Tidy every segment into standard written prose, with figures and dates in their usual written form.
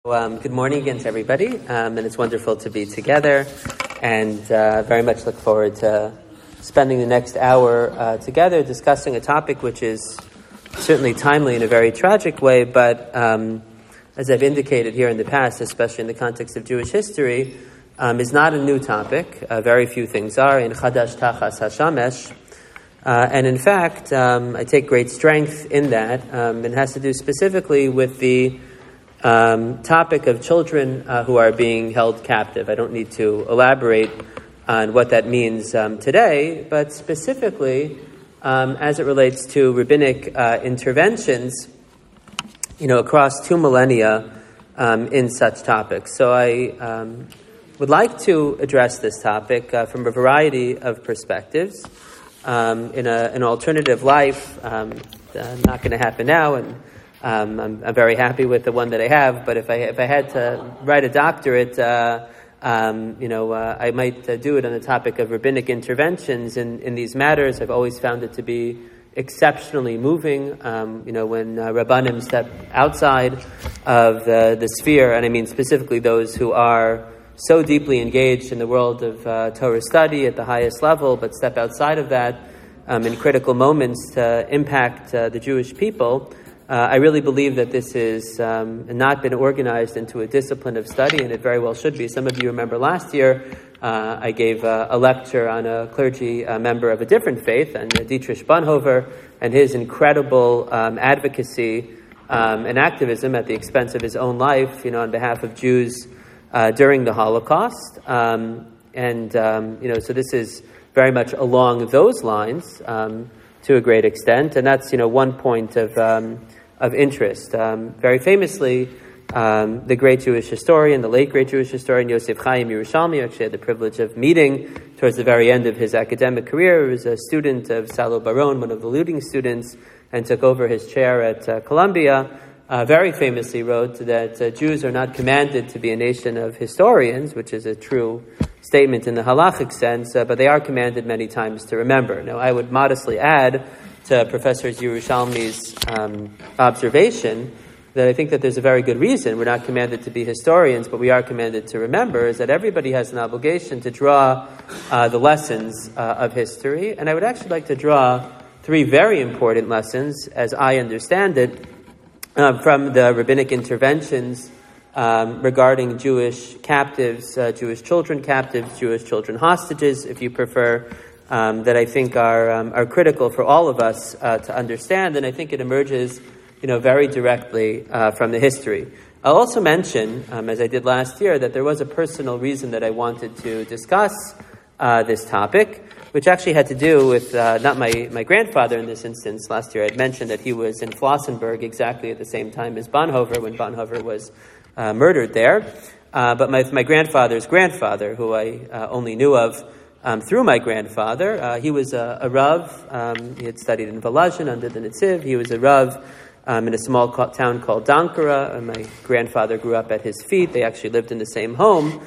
Good morning again to everybody, and it's wonderful to be together, and very much look forward to spending the next hour together discussing a topic which is certainly timely in a very tragic way, but as I've indicated here in the past, especially in the context of Jewish history, is not a new topic. Very few things are in Chadash Tachas Hashamesh, and in fact, I take great strength in that. It has to do specifically with the topic of children who are being held captive. I don't need to elaborate on what that means today, but specifically as it relates to rabbinic interventions, across 2 millennia in such topics. So I would like to address this topic from a variety of perspectives. In an alternative life, not going to happen now, and I'm very happy with the one that I have, but if I had to write a doctorate, I might do it on the topic of rabbinic interventions in these matters. I've always found it to be exceptionally moving, when Rabbanim step outside of the sphere, and I mean specifically those who are so deeply engaged in the world of Torah study at the highest level, but step outside of that in critical moments to impact the Jewish people. I really believe that this is not been organized into a discipline of study, and it very well should be. Some of you remember last year I gave a lecture on a clergy member of a different faith, and Dietrich Bonhoeffer, and his incredible advocacy and activism at the expense of his own life, on behalf of Jews during the Holocaust. So this is very much along those lines to a great extent, and that's one point of interest. Very famously, the great Jewish historian, the late great Jewish historian, Yosef Chaim Yerushalmi, actually had the privilege of meeting towards the very end of his academic career. He was a student of Salo Baron, one of the leading students, and took over his chair at Columbia. Very famously wrote that Jews are not commanded to be a nation of historians, which is a true statement in the halachic sense, but they are commanded many times to remember. Now, I would modestly add to Professor Yerushalmi's observation that I think that there's a very good reason we're not commanded to be historians, but we are commanded to remember, is that everybody has an obligation to draw the lessons of history. And I would actually like to draw 3 very important lessons, as I understand it, from the rabbinic interventions regarding Jewish captives, Jewish children captives, Jewish children hostages, if you prefer, that I think are critical for all of us to understand, and I think it emerges, very directly from the history. I'll also mention, as I did last year, that there was a personal reason that I wanted to discuss this topic, which actually had to do with not my grandfather in this instance. Last year I had mentioned that he was in Flossenburg exactly at the same time as Bonhoeffer, when Bonhoeffer was murdered there. But my grandfather's grandfather, who I only knew of through my grandfather, he was a Rav. He had studied in Volozhin under the Netziv. He was a Rav in a small town called Dankara. My grandfather grew up at his feet. They actually lived in the same home.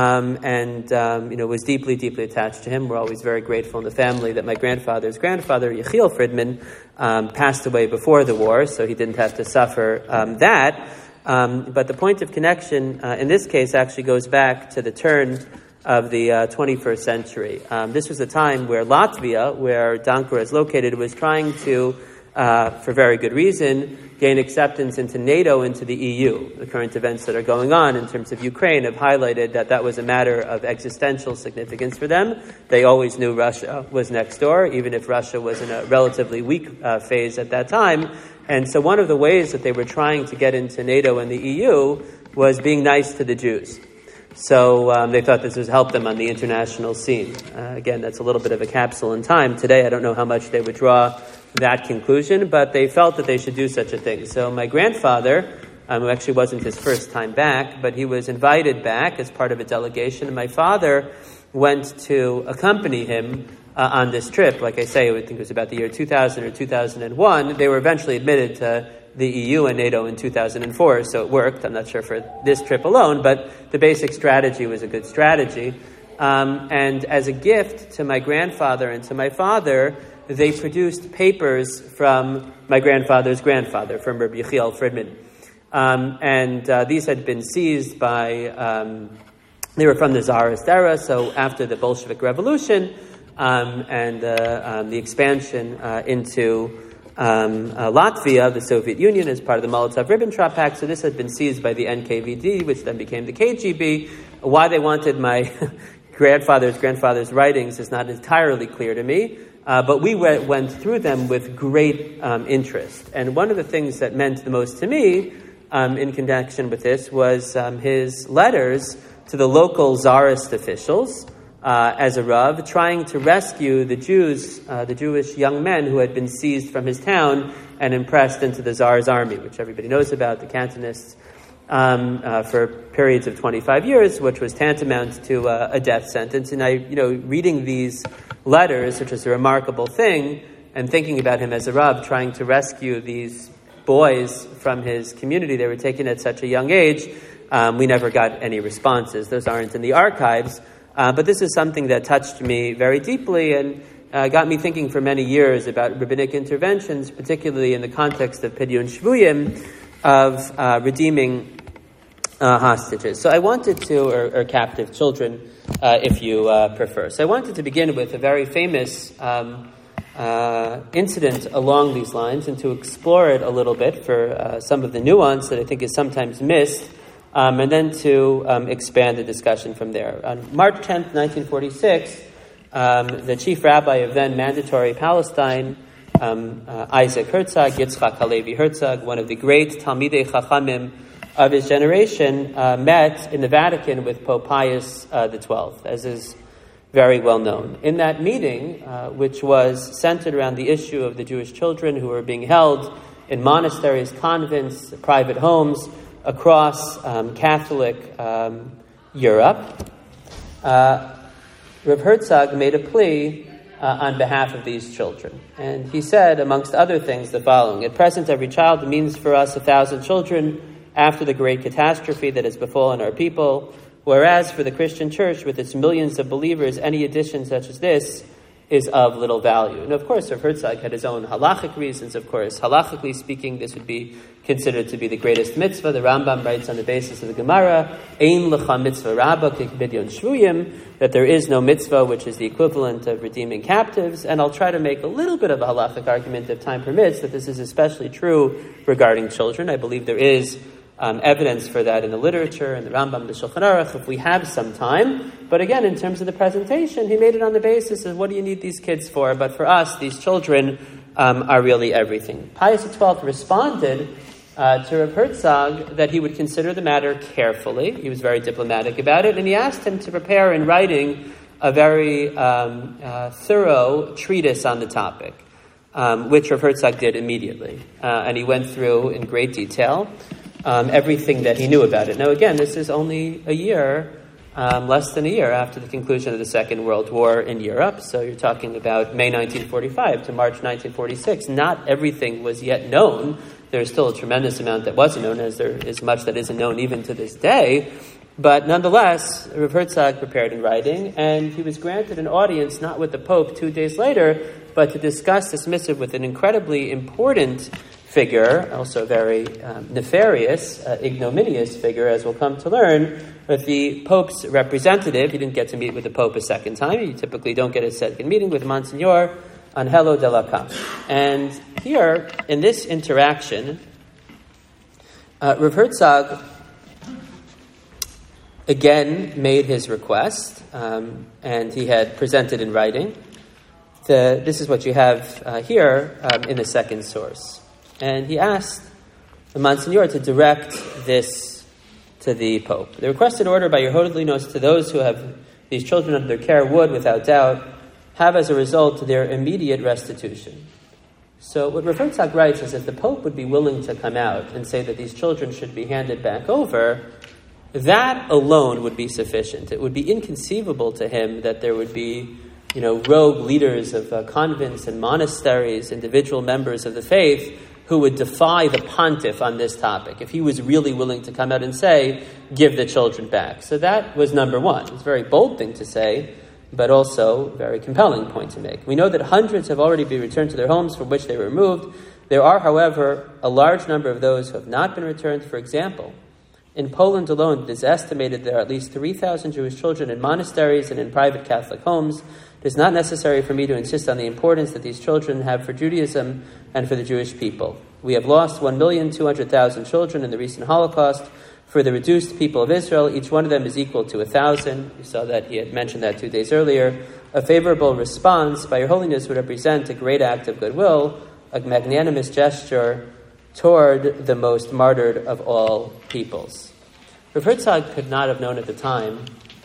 Was deeply, deeply attached to him. We're always very grateful in the family that my grandfather's grandfather, Yechiel Friedman, passed away before the war, so he didn't have to suffer that. But the point of connection in this case actually goes back to the turn of the 21st century. This was a time where Latvia, where Dankara is located, was trying to, for very good reason, gain acceptance into NATO, into the EU. The current events that are going on in terms of Ukraine have highlighted that was a matter of existential significance for them. They always knew Russia was next door, even if Russia was in a relatively weak phase at that time. And so one of the ways that they were trying to get into NATO and the EU was being nice to the Jews. So they thought this would help them on the international scene. Again, that's a little bit of a capsule in time. Today, I don't know how much they would draw that conclusion, but they felt that they should do such a thing. So my grandfather, who actually wasn't his first time back, but he was invited back as part of a delegation, and my father went to accompany him on this trip. Like I say, I think it was about the year 2000 or 2001. They were eventually admitted to the EU and NATO in 2004, so it worked. I'm not sure for this trip alone, but the basic strategy was a good strategy. And as a gift to my grandfather and to my father, they produced papers from my grandfather's grandfather, from Rabbi Yechiel Friedman. And these had been seized by, they were from the Tsarist era, so after the Bolshevik Revolution and the expansion into Latvia, the Soviet Union, as part of the Molotov-Ribbentrop Pact, so this had been seized by the NKVD, which then became the KGB. Why they wanted my grandfather's writings is not entirely clear to me, but we went through them with great interest. And one of the things that meant the most to me in connection with this was his letters to the local Tsarist officials as a Rav, trying to rescue the Jews, the Jewish young men who had been seized from his town and impressed into the Tsar's army, which everybody knows about, the Cantonists, for periods of 25 years, which was tantamount to a death sentence. And reading these letters, which is a remarkable thing, and thinking about him as a Rav, trying to rescue these boys from his community they were taken at such a young age, we never got any responses. Those aren't in the archives. But this is something that touched me very deeply and got me thinking for many years about rabbinic interventions, particularly in the context of Pidyon Shvuyim, of redeeming hostages. So I wanted to, or captive children, if you prefer. So I wanted to begin with a very famous incident along these lines and to explore it a little bit for some of the nuance that I think is sometimes missed, and then to expand the discussion from there. On March 10th, 1946, the chief rabbi of then Mandatory Palestine, Isaac Herzog, Yitzchak Halevi Herzog, one of the great Talmidei Chachamim of his generation, met in the Vatican with Pope Pius XII, as is very well known. In that meeting, which was centered around the issue of the Jewish children who were being held in monasteries, convents, private homes across Catholic Europe, Rav Herzog made a plea on behalf of these children. And he said, amongst other things, the following: "At present, every child means for us 1,000 children after the great catastrophe that has befallen our people, whereas for the Christian church, with its millions of believers, any addition such as this is of little value." And of course, Rav Herzog had his own halachic reasons. Of course, halachically speaking, this would be considered to be the greatest mitzvah. The Rambam writes on the basis of the Gemara, "Ein lecha mitzvah rabba k'bidyon shvuyim," that there is no mitzvah which is the equivalent of redeeming captives. And I'll try to make a little bit of a halachic argument, if time permits, that this is especially true regarding children. I believe there is evidence for that in the literature, in the Rambam, the Shulchan Aruch, if we have some time. But again, in terms of the presentation, he made it on the basis of what do you need these kids for? But for us, these children are really everything. Pius XII responded to Rav Herzog that he would consider the matter carefully. He was very diplomatic about it, and he asked him to prepare in writing a very thorough treatise on the topic, which Rav Herzog did immediately. And he went through in great detail everything that he knew about it. Now, again, this is only a year, less than a year after the conclusion of the Second World War in Europe. So you're talking about May 1945 to March 1946. Not everything was yet known. There's still a tremendous amount that wasn't known, as there is much that isn't known even to this day. But nonetheless, Rav Herzog prepared in writing, and he was granted an audience not with the Pope 2 days later, but to discuss this missive with an incredibly important figure, also very nefarious, ignominious figure, as we'll come to learn, with the Pope's representative. He didn't get to meet with the Pope a second time. You typically don't get a second meeting with Monsignor Angelo Della Camp. And here, in this interaction, Rav Herzog again made his request, and he had presented in writing. This is what you have here in the second source. And he asked the Monsignor to direct this to the Pope. "The requested order by your holiness to those who have these children under their care would, without doubt, have as a result their immediate restitution." So what Rav Herzog writes is that the Pope would be willing to come out and say that these children should be handed back over. That alone would be sufficient. It would be inconceivable to him that there would be, rogue leaders of convents and monasteries, individual members of the faith, who would defy the pontiff on this topic, if he was really willing to come out and say, give the children back. So that was number one. It's a very bold thing to say, but also a very compelling point to make. We know that hundreds have already been returned to their homes from which they were removed. There are, however, a large number of those who have not been returned. For example, in Poland alone, it is estimated there are at least 3,000 Jewish children in monasteries and in private Catholic homes. It is not necessary for me to insist on the importance that these children have for Judaism and for the Jewish people. We have lost 1,200,000 children in the recent Holocaust. For the reduced people of Israel, each one of them is equal to 1,000. You saw that he had mentioned that 2 days earlier. A favorable response by Your Holiness would represent a great act of goodwill, a magnanimous gesture toward the most martyred of all peoples. Rav Herzog could not have known at the time,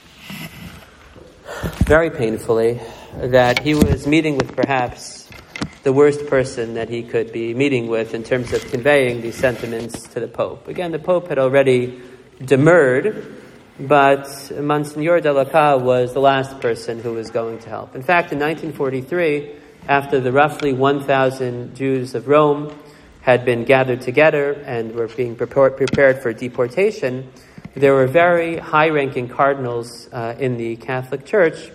very painfully, that he was meeting with perhaps the worst person that he could be meeting with in terms of conveying these sentiments to the Pope. Again, the Pope had already demurred, but Monsignor Delaca was the last person who was going to help. In fact, in 1943, after the roughly 1,000 Jews of Rome had been gathered together and were being prepared for deportation, there were very high-ranking cardinals in the Catholic Church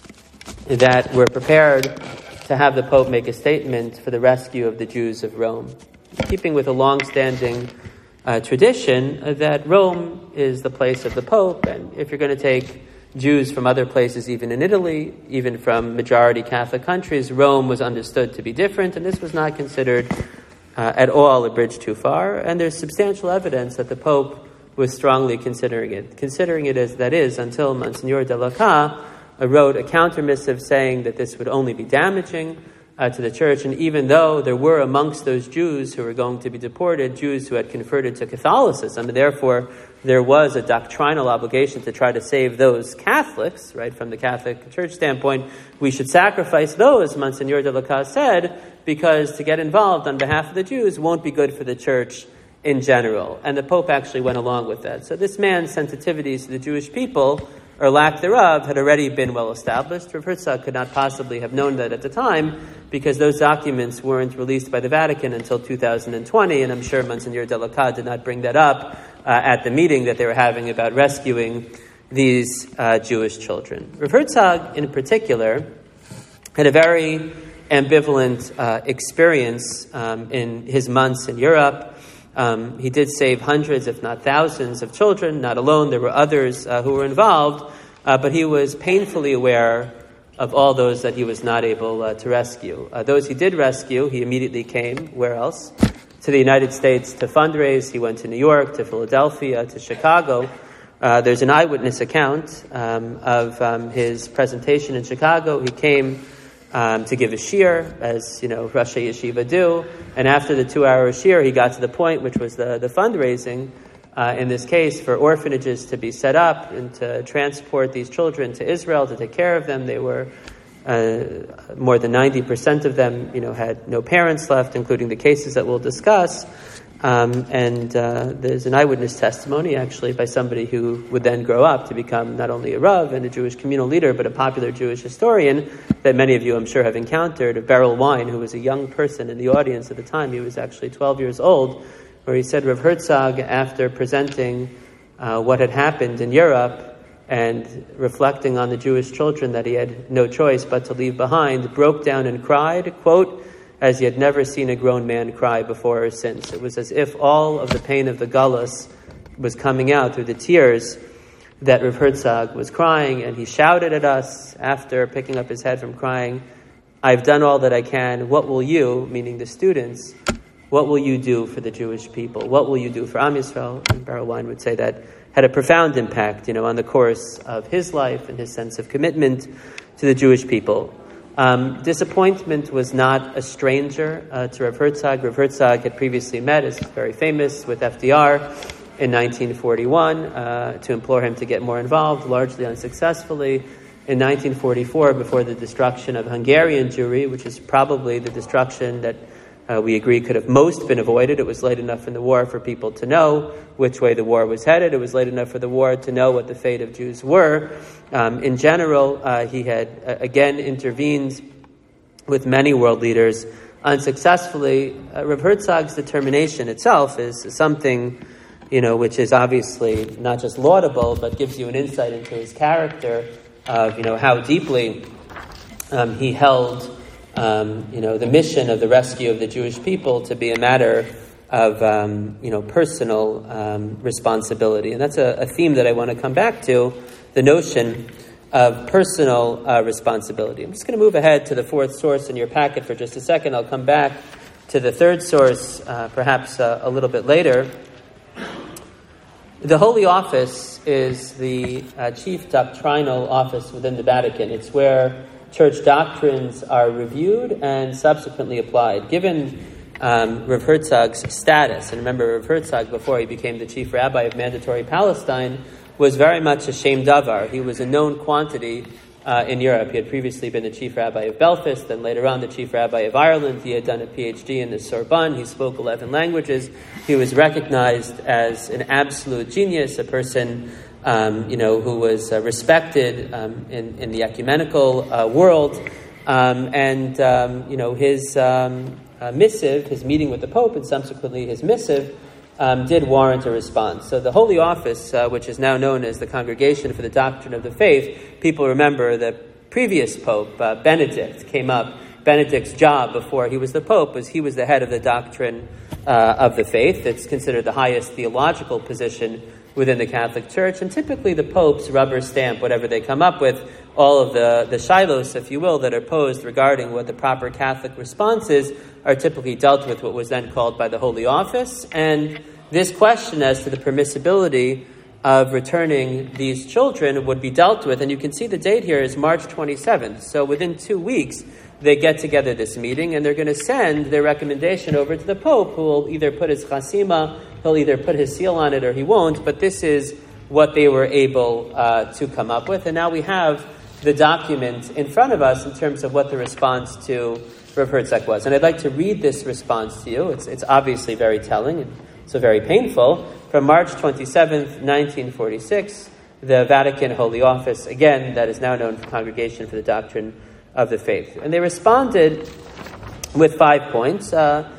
that were prepared to have the Pope make a statement for the rescue of the Jews of Rome, keeping with a long-standing tradition that Rome is the place of the Pope, and if you're going to take Jews from other places, even in Italy, even from majority Catholic countries, Rome was understood to be different, and this was not considered at all a bridge too far. And there's substantial evidence that the Pope was strongly considering it as that is, until Monsignor Delaca wrote a countermissive saying that this would only be damaging to the church. And even though there were amongst those Jews who were going to be deported, Jews who had converted to Catholicism, and therefore there was a doctrinal obligation to try to save those Catholics, right, from the Catholic Church standpoint, we should sacrifice those, Monsignor Delaca said, because to get involved on behalf of the Jews won't be good for the church in general. And the Pope actually went along with that. So this man's sensitivities to the Jewish people, or lack thereof, had already been well established. Rav Herzog could not possibly have known that at the time, because those documents weren't released by the Vatican until 2020, and I'm sure Monsignor Delaca did not bring that up at the meeting that they were having about rescuing these Jewish children. Rav Herzog, in particular, had a very ambivalent experience in his months in Europe. He did save hundreds, if not thousands, of children, not alone. There were others who were involved, but he was painfully aware of all those that he was not able to rescue. Those he did rescue, he immediately came. Where else? To the United States to fundraise. He went to New York, to Philadelphia, to Chicago. There's an eyewitness account of his presentation in Chicago. He came to give a shir, as Rosh Yeshiva do, and after the 2-hour shir, he got to the point, which was the fundraising, in this case, for orphanages to be set up and to transport these children to Israel to take care of them. They were more than 90% of them, had no parents left, including the cases that we'll discuss. And there's an eyewitness testimony, actually, by somebody who would then grow up to become not only a Rav and a Jewish communal leader, but a popular Jewish historian that many of you, I'm sure, have encountered, of Beryl Wine, who was a young person in the audience at the time. He was actually 12 years old, where he said Rav Herzog, after presenting what had happened in Europe and reflecting on the Jewish children that he had no choice but to leave behind, broke down and cried, quote, as he had never seen a grown man cry before or since. It was as if all of the pain of the Gullus was coming out through the tears that Rav Herzog was crying, and he shouted at us after picking up his head from crying, "I've done all that I can. What will you," meaning the students, "what will you do for the Jewish people? What will you do for Am Yisrael?" And Beryl Wine would say that had a profound impact, on the course of his life and his sense of commitment to the Jewish people. Disappointment was not a stranger to Rav Herzog. Rav Herzog had previously met, as very famous, with FDR in 1941 to implore him to get more involved, largely unsuccessfully. In 1944, before the destruction of Hungarian Jewry, which is probably the destruction that we agree could have most been avoided. It was late enough in the war for people to know which way the war was headed. It was late enough for the war to know what the fate of Jews were. In general, he had again intervened with many world leaders unsuccessfully. Rav Herzog's determination itself is something, which is obviously not just laudable, but gives you an insight into his character of, how deeply he held the mission of the rescue of the Jewish people to be a matter of personal responsibility. And that's a theme that I want to come back to, the notion of personal responsibility. I'm just going to move ahead to the fourth source in your packet for just a second. I'll come back to the third source perhaps a little bit later. The Holy Office is the chief doctrinal office within the Vatican. It's where church doctrines are reviewed and subsequently applied. Given Rav Herzog's status, and remember Rav Herzog, before he became the chief rabbi of Mandatory Palestine, was very much a shem davar. He was a known quantity in Europe. He had previously been the chief rabbi of Belfast, then later on the chief rabbi of Ireland. He had done a PhD in the Sorbonne. He spoke 11 languages. He was recognized as an absolute genius, a person who was respected in the ecumenical world. His missive, his meeting with the Pope, and subsequently his missive, did warrant a response. So the Holy Office, which is now known as the Congregation for the Doctrine of the Faith, people remember the previous Pope, Benedict, came up. Benedict's job before he was the Pope was he was the head of the doctrine of the faith. It's considered the highest theological position within the Catholic Church, and typically the popes rubber stamp whatever they come up with, all of the shilos, if you will, that are posed regarding what the proper Catholic response is, are typically dealt with what was then called by the Holy Office. And this question as to the permissibility of returning these children would be dealt with, and you can see the date here is March 27th. So within 2 weeks, they get together this meeting, and they're going to send their recommendation over to the Pope, who will either put his chasima, he'll either put his seal on it or he won't, but this is what they were able to come up with. And now we have the document in front of us in terms of what the response to Rav Herzog was. And I'd like to read this response to you. It's obviously very telling and so very painful. From March 27th, 1946, the Vatican Holy Office, again, that is now known as the Congregation for the Doctrine of the Faith. And they responded with 5 points.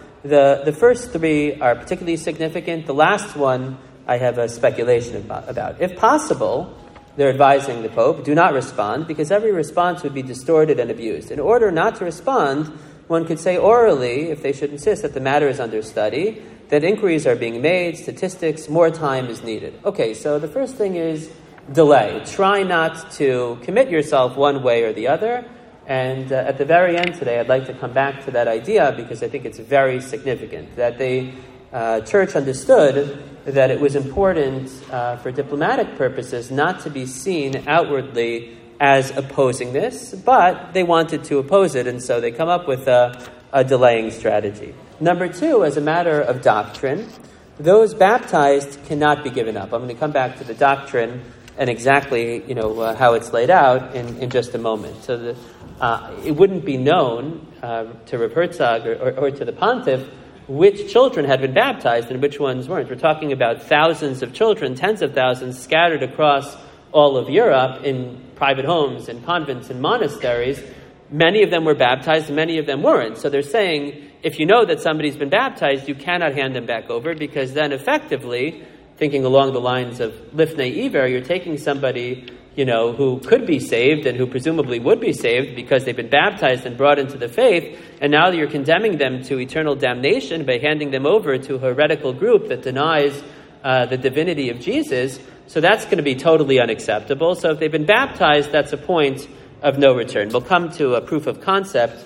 The first 3 are particularly significant. The last one I have a speculation about. If possible, they're advising the Pope, do not respond, because every response would be distorted and abused. In order not to respond, one could say orally, if they should insist that the matter is under study, that inquiries are being made, statistics, more time is needed. Okay, so the first thing is delay. Try not to commit yourself one way or the other. And at the very end today, I'd like to come back to that idea because I think it's very significant that the Church understood that it was important for diplomatic purposes not to be seen outwardly as opposing this, but they wanted to oppose it, and so they come up with a delaying strategy. Number 2, as a matter of doctrine, those baptized cannot be given up. I'm going to come back to the doctrine and exactly how it's laid out in just a moment. So it wouldn't be known to Rav Herzog or to the Pontiff which children had been baptized and which ones weren't. We're talking about thousands of children, tens of thousands, scattered across all of Europe in private homes and convents and monasteries. Many of them were baptized, many of them weren't. So they're saying, if you know that somebody's been baptized, you cannot hand them back over, because then effectively, thinking along the lines of Lifnei Iver, you're taking somebody who could be saved and who presumably would be saved because they've been baptized and brought into the faith, and now you're condemning them to eternal damnation by handing them over to a heretical group that denies the divinity of Jesus. So that's going to be totally unacceptable. So if they've been baptized, that's a point of no return. We'll come to a proof of concept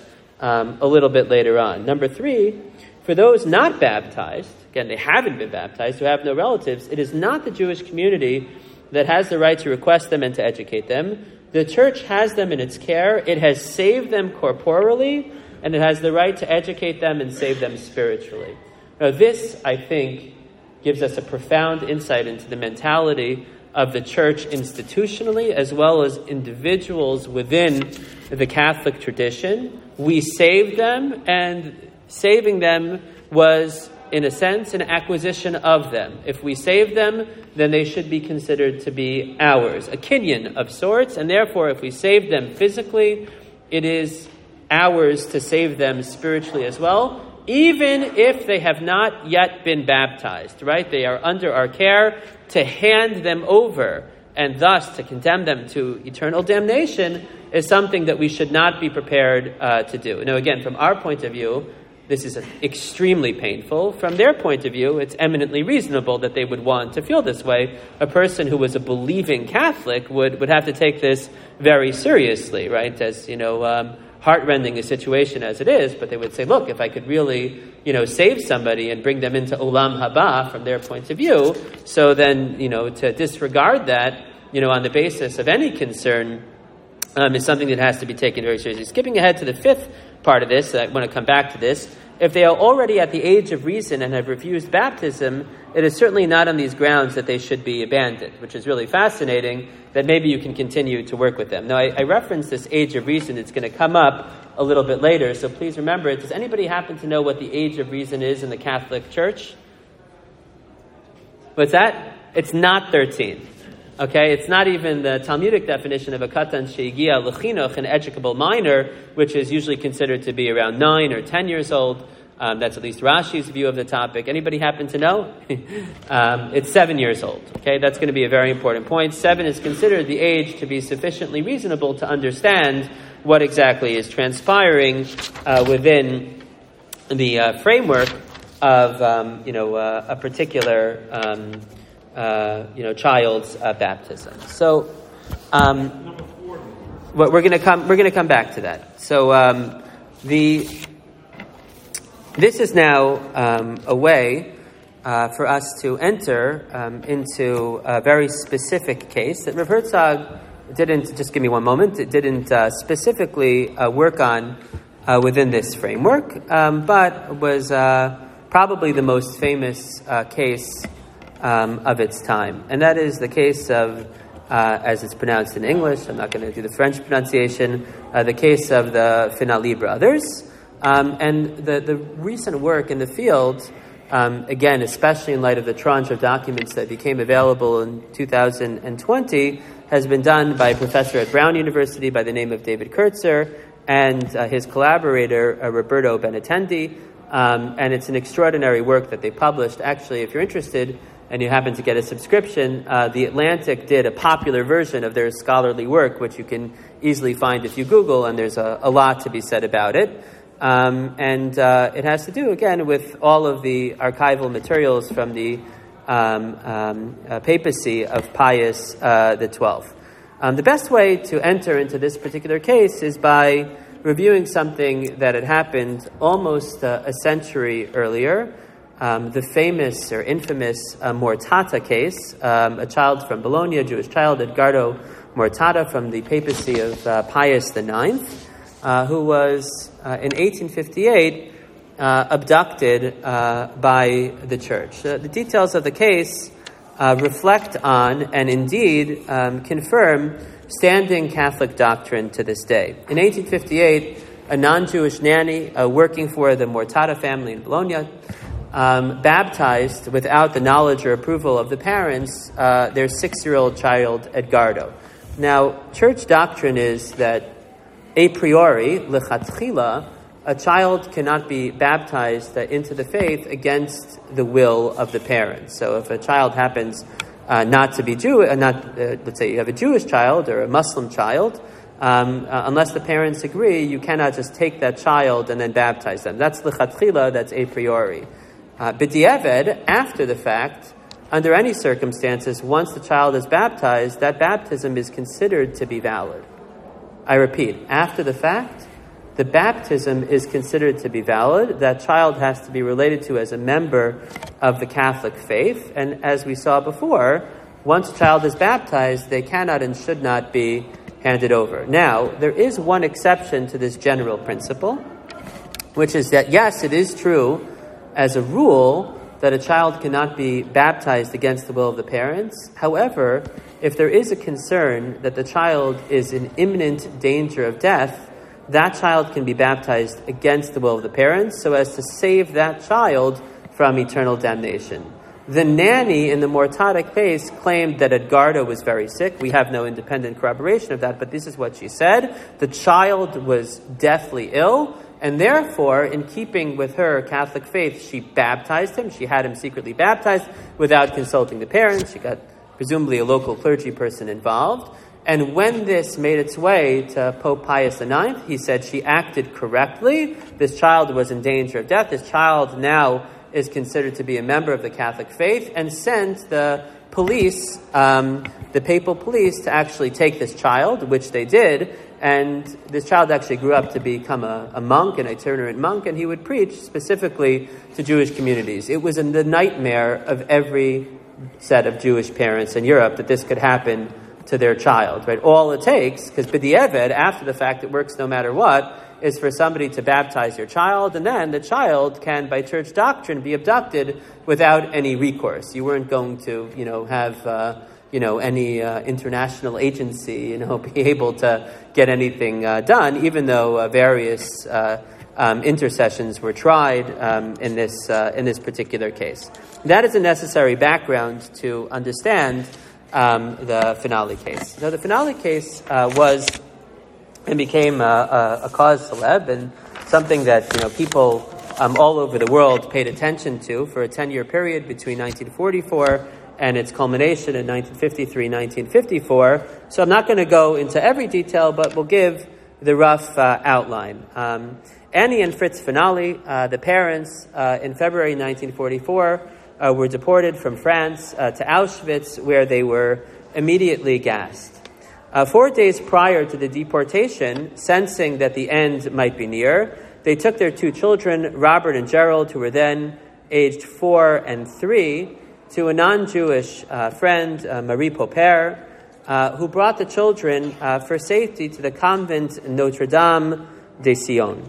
a little bit later on. Number 3, for those not baptized, again, they haven't been baptized, who have no relatives, it is not the Jewish community that has the right to request them and to educate them. The Church has them in its care. It has saved them corporally, and it has the right to educate them and save them spiritually. Now, this, I think, gives us a profound insight into the mentality of the Church institutionally, as well as individuals within the Catholic tradition. We saved them, and saving them was, in a sense, an acquisition of them. If we save them, then they should be considered to be ours, a kinyan of sorts, and therefore if we save them physically, it is ours to save them spiritually as well, even if they have not yet been baptized, right? They are under our care to hand them over and thus to condemn them to eternal damnation is something that we should not be prepared to do. Now, again, from our point of view, this is extremely painful. From their point of view, it's eminently reasonable that they would want to feel this way. A person who was a believing Catholic would have to take this very seriously, right? As, heartrending a situation as it is, but they would say, look, if I could really, save somebody and bring them into Olam Haba from their point of view, so then, to disregard that, on the basis of any concern is something that has to be taken very seriously. Skipping ahead to the fifth part of this, I want to come back to this. If they are already at the age of reason and have refused baptism, it is certainly not on these grounds that they should be abandoned, which is really fascinating, that maybe you can continue to work with them. Now, I referenced this age of reason. It's going to come up a little bit later, so please remember it. Does anybody happen to know what the age of reason is in the Catholic Church? What's that? It's not 13. Okay, it's not even the Talmudic definition of a katan sheigia lechinuch, an educable minor, which is usually considered to be around 9 or 10 years old. That's at least Rashi's view of the topic. Anybody happen to know? It's 7 years old. Okay, that's going to be a very important point. 7 is considered the age to be sufficiently reasonable to understand what exactly is transpiring within the framework of a particular child's baptism. So we're going to come back to that. So this is now a way for us to enter into a very specific case that Rav Herzog didn't, just give me one moment, it didn't specifically work on within this framework, but was probably the most famous case of its time. And that is the case of, as it's pronounced in English, I'm not going to do the French pronunciation, the case of the Finali brothers. And the recent work in the field, again, especially in light of the tranche of documents that became available in 2020, has been done by a professor at Brown University by the name of David Kurtzer and his collaborator, Roberto Benintendi. And it's an extraordinary work that they published. Actually, if you're interested and you happen to get a subscription, The Atlantic did a popular version of their scholarly work, which you can easily find if you Google, and there's a lot to be said about it. And it has to do, again, with all of the archival materials from the papacy of Pius XII. The best way to enter into this particular case is by reviewing something that had happened almost a century earlier, the famous or infamous Mortata case, a child from Bologna, a Jewish child, Edgardo Mortata, from the papacy of Pius IX, who was, in 1858, abducted by the church. The details of the case reflect on and indeed confirm standing Catholic doctrine to this day. In 1858, a non-Jewish nanny working for the Mortata family in Bologna baptized, without the knowledge or approval of the parents, their 6-year-old child, Edgardo. Now, church doctrine is that a priori, lechatchila, a child cannot be baptized into the faith against the will of the parents. So if a child happens not to be Jewish, let's say you have a Jewish child or a Muslim child, unless the parents agree, you cannot just take that child and then baptize them. That's lechatchila, that's a priori. B'diavad, after the fact, under any circumstances, once the child is baptized, that baptism is considered to be valid. I repeat, after the fact, the baptism is considered to be valid. That child has to be related to as a member of the Catholic faith. And as we saw before, once a child is baptized, they cannot and should not be handed over. Now, there is one exception to this general principle, which is that, yes, it is true as a rule that a child cannot be baptized against the will of the parents. However, if there is a concern that the child is in imminent danger of death, that child can be baptized against the will of the parents so as to save that child from eternal damnation. The nanny in the Mortata case claimed that Edgardo was very sick. We have no independent corroboration of that, but this is what she said. The child was deathly ill, and therefore, in keeping with her Catholic faith, she baptized him. She had him secretly baptized without consulting the parents. She got presumably a local clergy person involved. And when this made its way to Pope Pius IX, he said she acted correctly. This child was in danger of death. This child now is considered to be a member of the Catholic faith, and sent the police, the papal police, to actually take this child, which they did. And this child actually grew up to become a monk, an itinerant monk, and he would preach specifically to Jewish communities. It was the nightmare of every set of Jewish parents in Europe that this could happen to their child, right? All it takes, because b'di'evet, after the fact, it works no matter what, is for somebody to baptize your child, and then the child can, by church doctrine, be abducted without any recourse. You weren't going to, have, any international agency, be able to get anything done, even though various intercessions were tried in this particular case. That is a necessary background to understand the finale case. So the finale case was and became a cause célèbre, and something that people all over the world paid attention to for a 10-year period between 1944 and its culmination in 1953-1954. So I'm not going to go into every detail, but we'll give the rough outline. Annie and Fritz Finale, the parents, in February 1944, were deported from France to Auschwitz, where they were immediately gassed. 4 days prior to the deportation, sensing that the end might be near, they took their 2 children, Robert and Gerald, who were then aged 4 and 3, to a non-Jewish friend, Marie Popper, who brought the children for safety to the convent Notre Dame de Sion.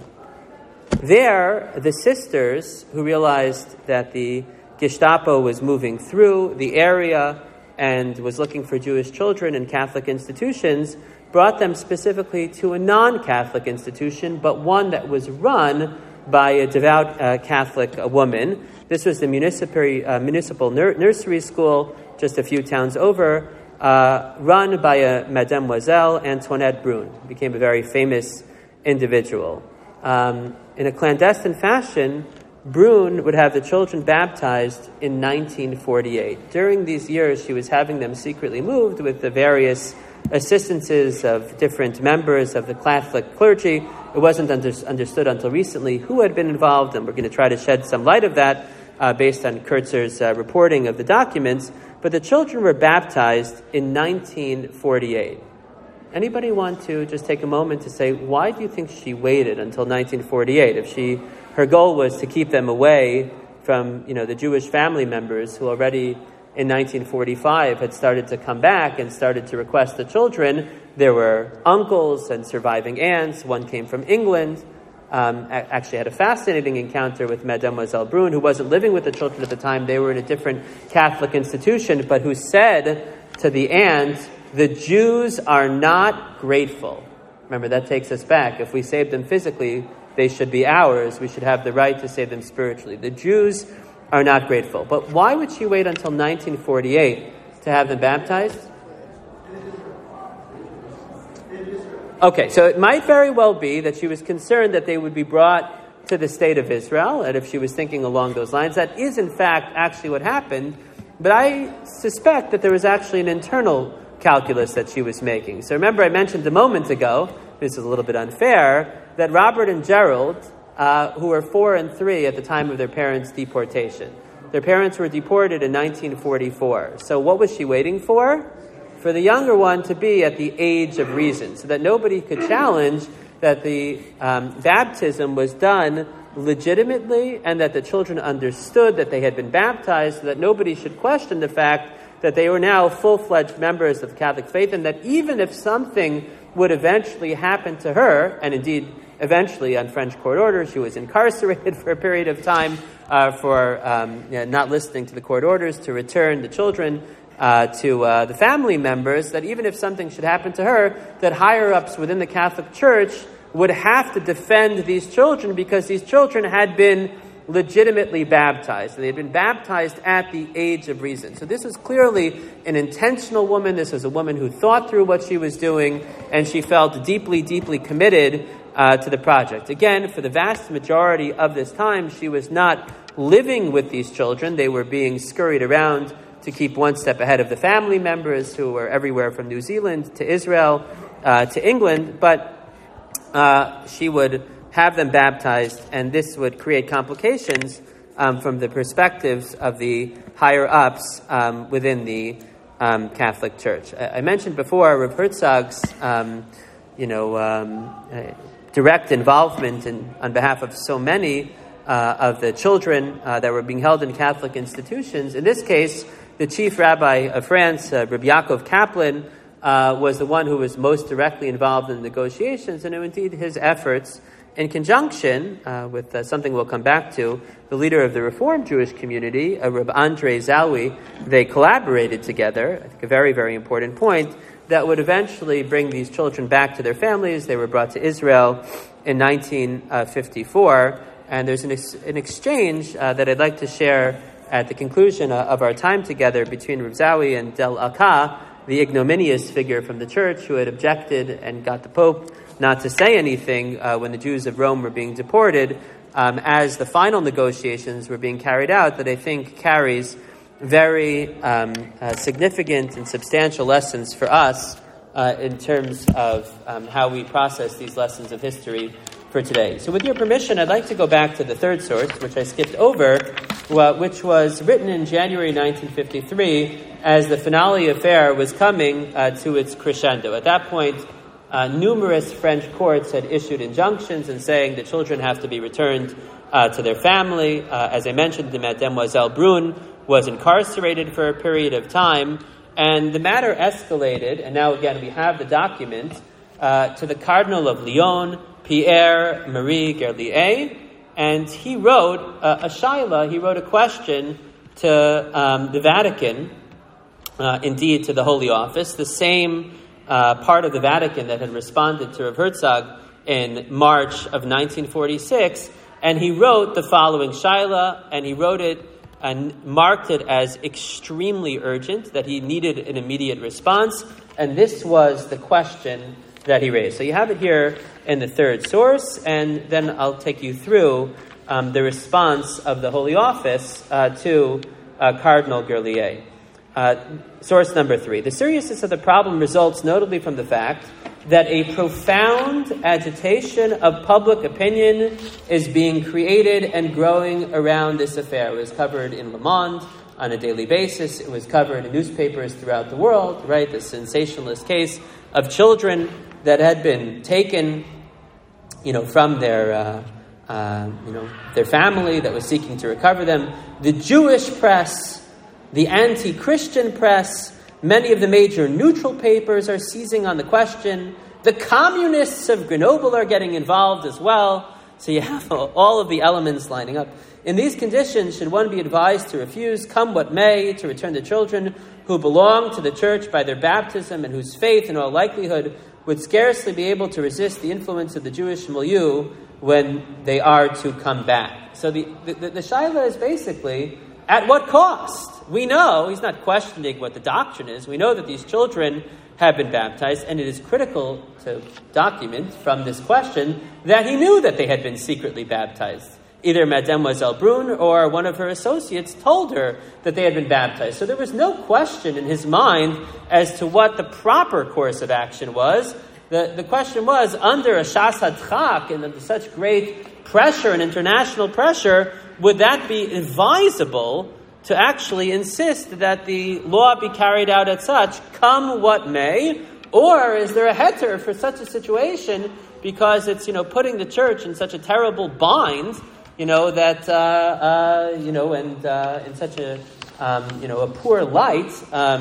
There, the sisters, who realized that the Gestapo was moving through the area and was looking for Jewish children in Catholic institutions, brought them specifically to a non-Catholic institution, but one that was run by a devout Catholic woman. This was the municipal nursery school just a few towns over, run by a Mademoiselle Antoinette Brun, became a very famous individual. In a clandestine fashion, Brun would have the children baptized in 1948. During these years, she was having them secretly moved with the various assistances of different members of the Catholic clergy. It wasn't understood until recently who had been involved, and we're going to try to shed some light of that based on Kurtzer's reporting of the documents. But the children were baptized in 1948. Anybody want to just take a moment to say, why do you think she waited until 1948? If her goal was to keep them away from, the Jewish family members who already in 1945 had started to come back and started to request the children. There were uncles and surviving aunts. One came from England. Actually had a fascinating encounter with Mademoiselle Brun, who wasn't living with the children at the time. They were in a different Catholic institution, but who said to the aunt, "The Jews are not grateful." Remember, that takes us back. If we save them physically, they should be ours. We should have the right to save them spiritually. The Jews are not grateful. But why would she wait until 1948 to have them baptized? Okay, so it might very well be that she was concerned that they would be brought to the state of Israel, and if she was thinking along those lines, that is in fact actually what happened. But I suspect that there was actually an internal calculus that she was making. So remember, I mentioned a moment ago, this is a little bit unfair, that Robert and Gerald, who were 4 and 3 at the time of their parents' deportation. Their parents were deported in 1944. So what was she waiting for? For the younger one to be at the age of reason, so that nobody could challenge that the baptism was done legitimately and that the children understood that they had been baptized, so that nobody should question the fact that they were now full-fledged members of the Catholic faith, and that even if something would eventually happen to her, and indeed eventually on French court order, she was incarcerated for a period of time for not listening to the court orders to return the children to the family members, that even if something should happen to her, that higher-ups within the Catholic Church would have to defend these children because these children had been legitimately baptized. And they had been baptized at the age of reason. So this was clearly an intentional woman. This was a woman who thought through what she was doing, and she felt deeply, deeply committed to the project. Again, for the vast majority of this time, she was not living with these children. They were being scurried around to keep one step ahead of the family members who were everywhere from New Zealand to Israel to England, but she would have them baptized, and this would create complications from the perspectives of the higher-ups within the Catholic Church. I mentioned before Rav Herzog's direct involvement on behalf of so many of the children that were being held in Catholic institutions. In this case, the chief rabbi of France, Rabbi Yaakov Kaplan, was the one who was most directly involved in the negotiations, and indeed his efforts, in conjunction with something we'll come back to, the leader of the Reformed Jewish community, Rabbi Andrei Zalwi, they collaborated together, I think a very, very important point, that would eventually bring these children back to their families. They were brought to Israel in 1954, and there's an exchange that I'd like to share at the conclusion of our time together between Rav Zawi and Del Alka, the ignominious figure from the church who had objected and got the Pope not to say anything when the Jews of Rome were being deported, as the final negotiations were being carried out, that I think carries very significant and substantial lessons for us in terms of how we process these lessons of history for today. So with your permission, I'd like to go back to the third source, which I skipped over, which was written in January 1953 as the finale affair was coming to its crescendo. At that point, numerous French courts had issued injunctions and saying the children have to be returned to their family. As I mentioned, Mademoiselle Brun was incarcerated for a period of time, and the matter escalated, and now again we have the document, to the Cardinal of Lyon, Pierre-Marie Gerlier, and he wrote a shaila, he wrote a question to the Vatican, indeed to the Holy Office, the same part of the Vatican that had responded to Rav Herzog in March of 1946, and he wrote the following shaila, and he wrote it and marked it as extremely urgent, that he needed an immediate response, and this was the question that he raised. So you have it here in the third source, and then I'll take you through the response of the Holy Office to Cardinal Gerlier. Source number 3. The seriousness of the problem results notably from the fact that a profound agitation of public opinion is being created and growing around this affair. It was covered in Le Monde on a daily basis. It was covered in newspapers throughout the world, right? The sensationalist case of children that had been taken, from their family that was seeking to recover them. The Jewish press, the anti-Christian press, many of the major neutral papers are seizing on the question. The communists of Grenoble are getting involved as well. So you have all of the elements lining up. In these conditions, should one be advised to refuse, come what may, to return the children who belong to the church by their baptism and whose faith, in all likelihood, would scarcely be able to resist the influence of the Jewish milieu when they are to come back? So the shaila is basically, at what cost? We know, he's not questioning what the doctrine is, we know that these children have been baptized, and it is critical to document from this question that he knew that they had been secretly baptized. Either Mademoiselle Brun or one of her associates told her that they had been baptized. So there was no question in his mind as to what the proper course of action was. The question was, under a shas hadchak and under such great pressure and international pressure, would that be advisable to actually insist that the law be carried out as such, come what may? Or is there a heter for such a situation because it's, putting the church in such a terrible bind, that, in such a, a poor light,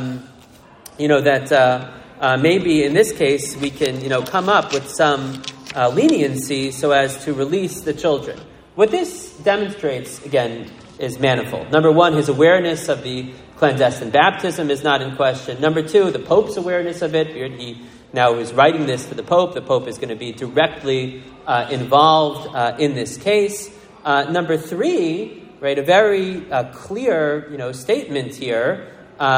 that maybe in this case we can, come up with some leniency so as to release the children. What this demonstrates, again, is manifold. Number one, his awareness of the clandestine baptism is not in question. Number two, the Pope's awareness of it. He now is writing this to the Pope. The Pope is going to be directly involved in this case. Number three, right, a very clear, statement here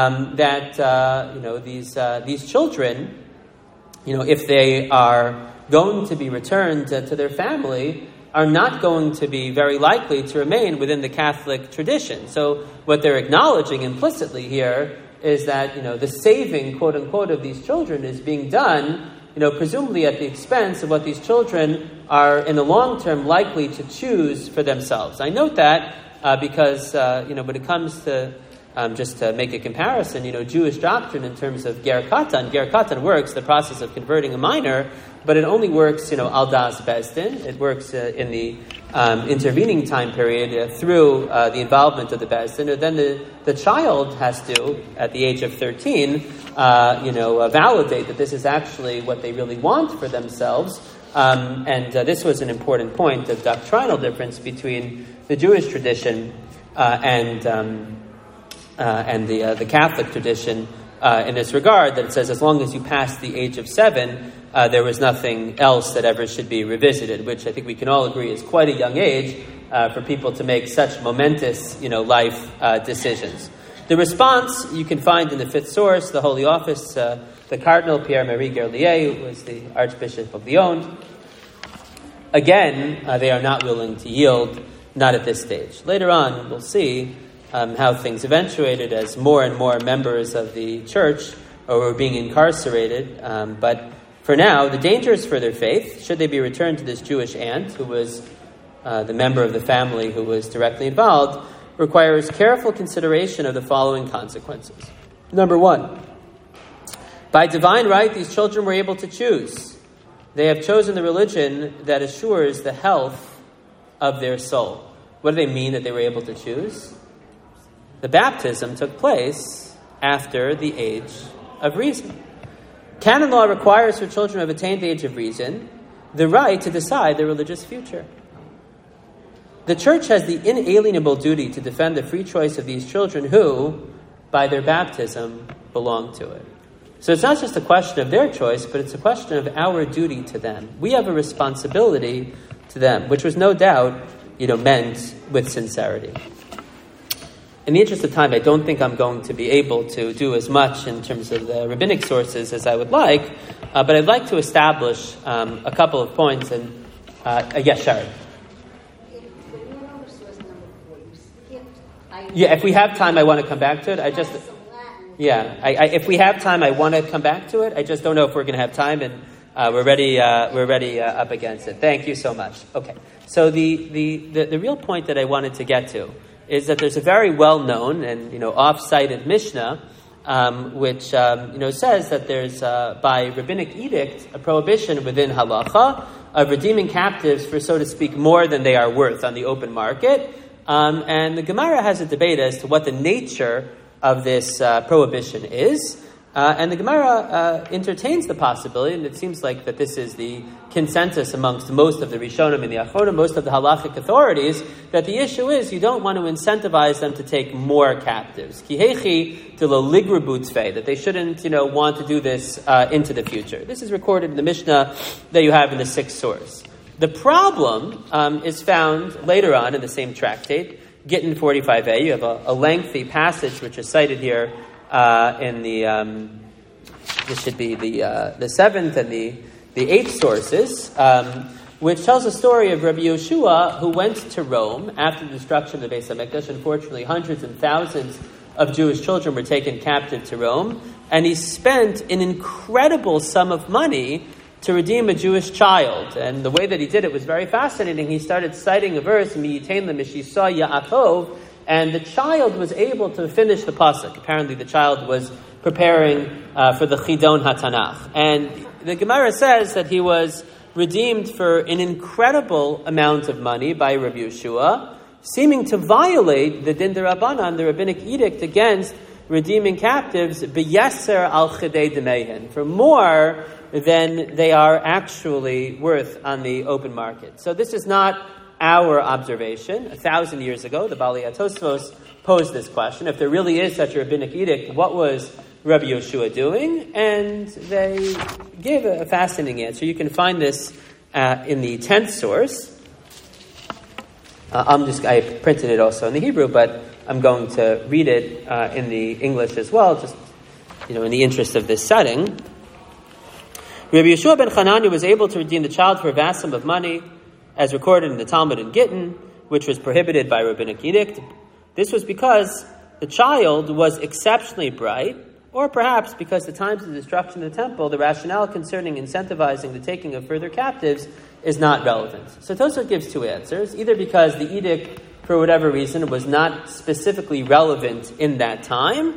that these children, if they are going to be returned to their family, are not going to be very likely to remain within the Catholic tradition. So what they're acknowledging implicitly here is that, the saving, quote unquote, of these children is being done, presumably at the expense of what these children are in the long term likely to choose for themselves. I note that because, when it comes to, just to make a comparison, Jewish doctrine in terms of ger katan works, the process of converting a minor, but it only works, al das bezdin. It works in the intervening time period through the involvement of the bezdin. Then the child has to, at the age of 13, validate that this is actually what they really want for themselves. And this was an important point of doctrinal difference between the Jewish tradition and the Catholic tradition in this regard, that it says as long as you pass the age of 7, there was nothing else that ever should be revisited, which I think we can all agree is quite a young age for people to make such momentous, life decisions. The response you can find in the fifth source, the Holy Office, the Cardinal Pierre-Marie Gerlier, who was the Archbishop of Lyon. Again, they are not willing to yield, not at this stage. Later on, we'll see how things eventuated as more and more members of the church were being incarcerated. But for now, the dangers for their faith, should they be returned to this Jewish aunt, who was the member of the family who was directly involved, requires careful consideration of the following consequences. Number 1, by divine right, these children were able to choose. They have chosen the religion that assures the health of their soul. What do they mean that they were able to choose? The baptism took place after the age of reason. Canon law requires for children who have attained the age of reason the right to decide their religious future. The church has the inalienable duty to defend the free choice of these children who, by their baptism, belong to it. So it's not just a question of their choice, but it's a question of our duty to them. We have a responsibility to them, which was no doubt, meant with sincerity. In the interest of time, I don't think I'm going to be able to do as much in terms of the rabbinic sources as I would like, but I'd like to establish a couple of points. And yes, Sharon. Yeah, if we have time, I want to come back to it. If we have time, I want to come back to it. I just don't know if we're going to have time, and we're ready up against it. Thank you so much. Okay, so the real point that I wanted to get to is that there's a very well-known and off-cited Mishnah, which says that there's by rabbinic edict a prohibition within halacha of redeeming captives for, so to speak, more than they are worth on the open market. And the Gemara has a debate as to what the nature of this prohibition is. And the Gemara entertains the possibility, and it seems like that this is the consensus amongst most of the Rishonim and the Achronim, most of the halachic authorities, that the issue is you don't want to incentivize them to take more captives. Kihechi to lo ligrabu tzvei, that they shouldn't, want to do this into the future. This is recorded in the Mishnah that you have in the sixth source. The problem is found later on in the same tractate, Gittin 45a. You have a lengthy passage which is cited here in the this should be the seventh and the eighth sources, which tells a story of Rabbi Yoshua, who went to Rome after the destruction of the Beis HaMikdash. Unfortunately, hundreds and thousands of Jewish children were taken captive to Rome, and he spent an incredible sum of money to redeem a Jewish child. And the way that he did it was very fascinating. He started citing a verse, Miyitain le'mishisa Yaakov, and the child was able to finish the pasuk. Apparently the child was preparing for the Chidon HaTanach. And the Gemara says that he was redeemed for an incredible amount of money by Rabbi Yeshua, seeming to violate the Din D'Rabbanan, the rabbinic edict against redeeming captives, b'yeser al chidei demehen, for more than they are actually worth on the open market. So this is not our observation. 1,000 years ago, the Balei Tosfos posed this question. If there really is such a rabbinic edict, what was Rabbi Yoshua doing? And they gave a fascinating answer. You can find this in the 10th source. I printed it also in the Hebrew, but I'm going to read it in the English as well, just in the interest of this setting. Rabbi Yeshua ben Hanani was able to redeem the child for a vast sum of money. as recorded in the Talmud in Gittin, which was prohibited by rabbinic edict. This was because the child was exceptionally bright, or perhaps because the times of the destruction of the temple, the rationale concerning incentivizing the taking of further captives is not relevant. So Tosfot gives two answers, either because the edict, for whatever reason, was not specifically relevant in that time,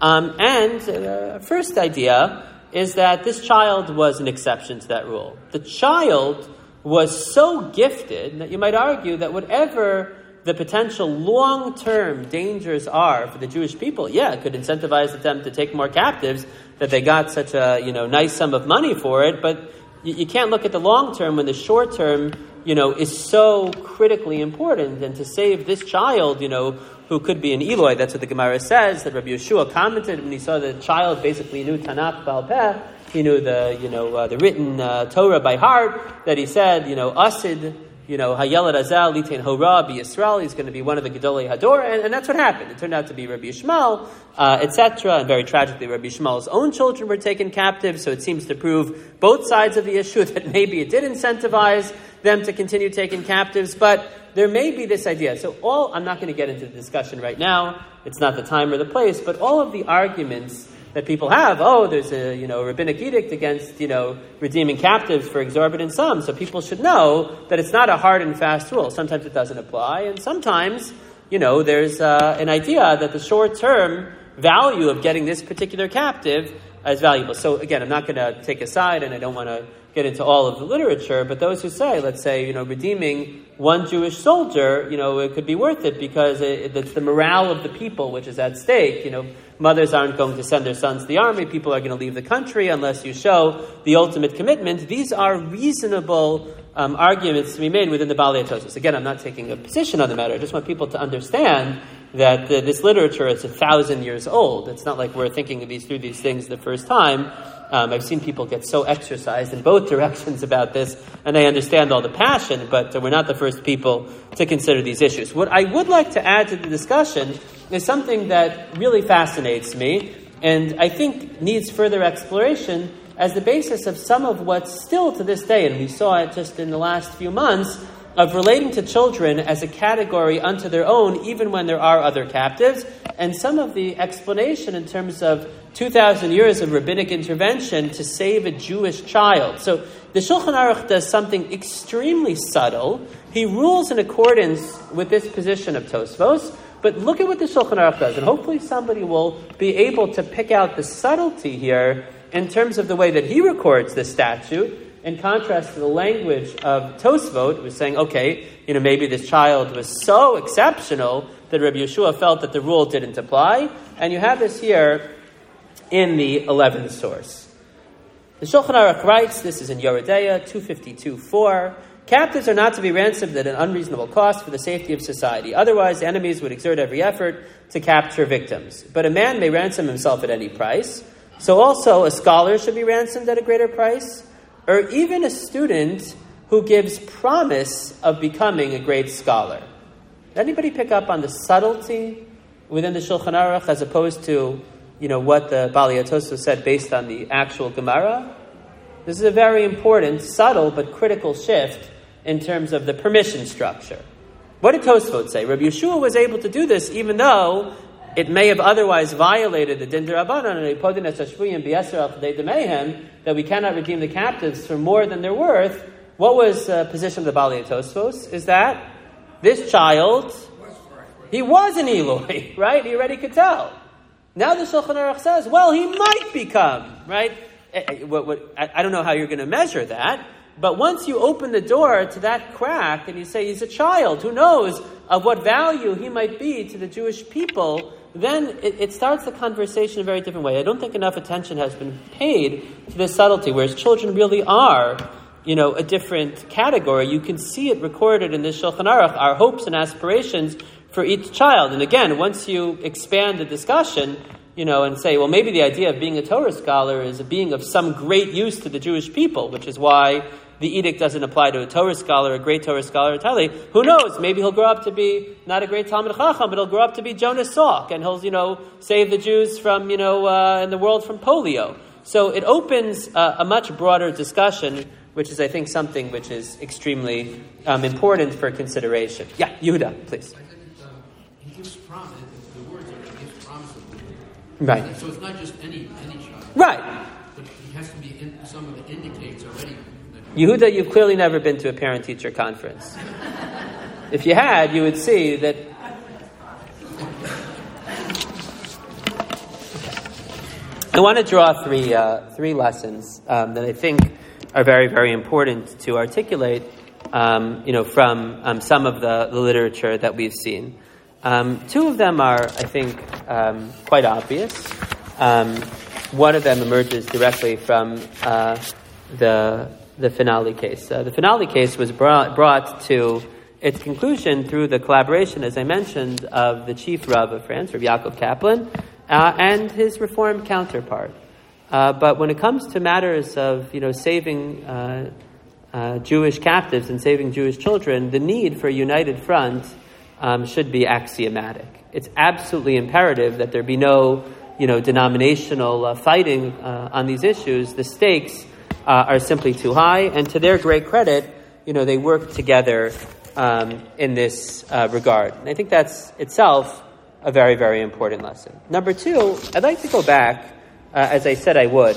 first idea is that this child was an exception to that rule. The child was so gifted that you might argue that whatever the potential long-term dangers are for the Jewish people, it could incentivize them to take more captives, that they got such a nice sum of money for it, but you can't look at the long term when the short term is so critically important. And to save this child, who could be an Eloi, that's what the Gemara says, that Rabbi Yeshua commented when he saw the child basically knew Tanakh Baal Peh, he knew the written Torah by heart, that he said, Asid, Hayelad Azal, Litain Hora, Yisrael, he's going to be one of the Gedolei Hador, and that's what happened. It turned out to be Rabbi Yishmael, etc., and very tragically, Rabbi Yishmael's own children were taken captive, so it seems to prove both sides of the issue, that maybe it did incentivize them to continue taking captives, but there may be this idea. So I'm not going to get into the discussion right now, it's not the time or the place, but all of the arguments that people have, there's a rabbinic edict against redeeming captives for exorbitant sums, so people should know that it's not a hard and fast rule. Sometimes it doesn't apply, and sometimes there's an idea that the short term value of getting this particular captive is valuable. So again, I'm not going to take a side, and I don't want to get into all of the literature, but those who say, let's say, redeeming one Jewish soldier, it could be worth it because it's the morale of the people which is at stake. Mothers aren't going to send their sons to the army. People are going to leave the country unless you show the ultimate commitment. These are reasonable arguments to be made within the Baalei Tosfos. Again, I'm not taking a position on the matter. I just want people to understand that this literature is 1,000 years old. It's not like we're thinking through these things the first time. I've seen people get so exercised in both directions about this, and I understand all the passion, but we're not the first people to consider these issues. What I would like to add to the discussion is something that really fascinates me, and I think needs further exploration as the basis of some of what's still to this day, and we saw it just in the last few months, of relating to children as a category unto their own, even when there are other captives, and some of the explanation in terms of 2,000 years of rabbinic intervention to save a Jewish child. So the Shulchan Aruch does something extremely subtle. He rules in accordance with this position of Tosfos, but look at what the Shulchan Aruch does, and hopefully somebody will be able to pick out the subtlety here in terms of the way that he records the statute, in contrast to the language of Tosfot, who was saying, maybe this child was so exceptional that Rabbi Yeshua felt that the rule didn't apply. And you have this here in the 11th source. The Shulchan Aruch writes, this is in Yoredeya 252:4, captives are not to be ransomed at an unreasonable cost for the safety of society. Otherwise, enemies would exert every effort to capture victims. But a man may ransom himself at any price. So also a scholar should be ransomed at a greater price, or even a student who gives promise of becoming a great scholar. Did anybody pick up on the subtlety within the Shulchan Aruch as opposed to, what the Baalei Tosfos said based on the actual Gemara? This is a very important, subtle, but critical shift in terms of the permission structure. What did Tosfot say? Rabbi Yeshua was able to do this even though it may have otherwise violated the Din D'Rabbanan that we cannot redeem the captives for more than they're worth. What was the position of the Baalei Tosfos? Is that this child, he was an Eloi, right? He already could tell. Now the Shulchan Aruch says, he might become, right? I don't know how you're going to measure that, but once you open the door to that crack and you say he's a child, who knows of what value he might be to the Jewish people, then it starts the conversation in a very different way. I don't think enough attention has been paid to this subtlety, whereas children really are, a different category. You can see it recorded in this Shulchan Aruch, our hopes and aspirations for each child. And again, once you expand the discussion, and say, maybe the idea of being a Torah scholar is a being of some great use to the Jewish people, which is why the edict doesn't apply to a Torah scholar, a great Torah scholar, who knows? Maybe he'll grow up to be not a great Talmid Chacham, but he'll grow up to be Jonas Salk, and he'll, save the Jews from, in the world from polio. So it opens a much broader discussion which is, I think, something which is extremely important for consideration. Yeah, Yehuda, please. I think he gives promise. The words are he gives promise. Right. So it's not just any child. Right. But he has to be some of it indicates already. Yehuda, you've clearly never been to a parent-teacher conference. If you had, you would see that. I want to draw three lessons that I think are very, very important to articulate, from some of the literature that we've seen. Two of them are, I think, quite obvious. One of them emerges directly from the finale case. The finale case was brought to its conclusion through the collaboration, as I mentioned, of the chief Rav of France, Rav Yaakov Kaplan, and his Reformed counterpart. But when it comes to matters of, saving Jewish captives and saving Jewish children, the need for a united front should be axiomatic. It's absolutely imperative that there be no, denominational fighting on these issues. The stakes are simply too high, and to their great credit, they work together in this regard. And I think that's itself a very, very important lesson. Number two, I'd like to go back, as I said I would,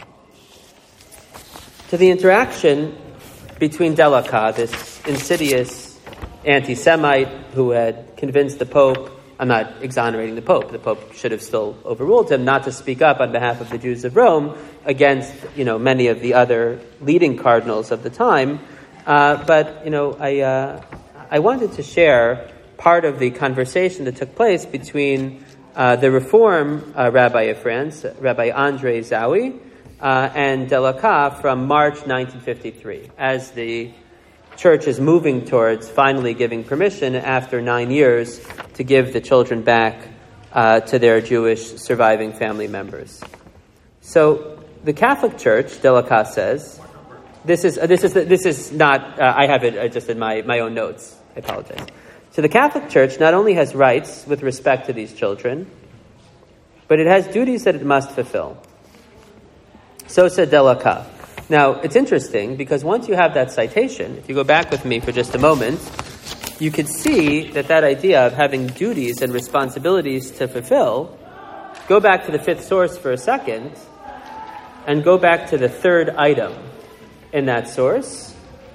to the interaction between Delacaz, this insidious anti-Semite who had convinced the Pope. I'm not exonerating the Pope. The Pope should have still overruled him not to speak up on behalf of the Jews of Rome against, many of the other leading cardinals of the time. But I wanted to share part of the conversation that took place between the Reform Rabbi of France, Rabbi André Zawi, and Delacaz from March 1953, as the Church is moving towards finally giving permission after 9 years to give the children back to their Jewish surviving family members. So the Catholic Church, Delacaz says, this is not. I have it just in my own notes. I apologize. So the Catholic Church not only has rights with respect to these children, but it has duties that it must fulfill. So said Delacaz. Now, it's interesting because once you have that citation, if you go back with me for just a moment, you could see that idea of having duties and responsibilities to fulfill, go back to the fifth source for a second, and go back to the third item in that source.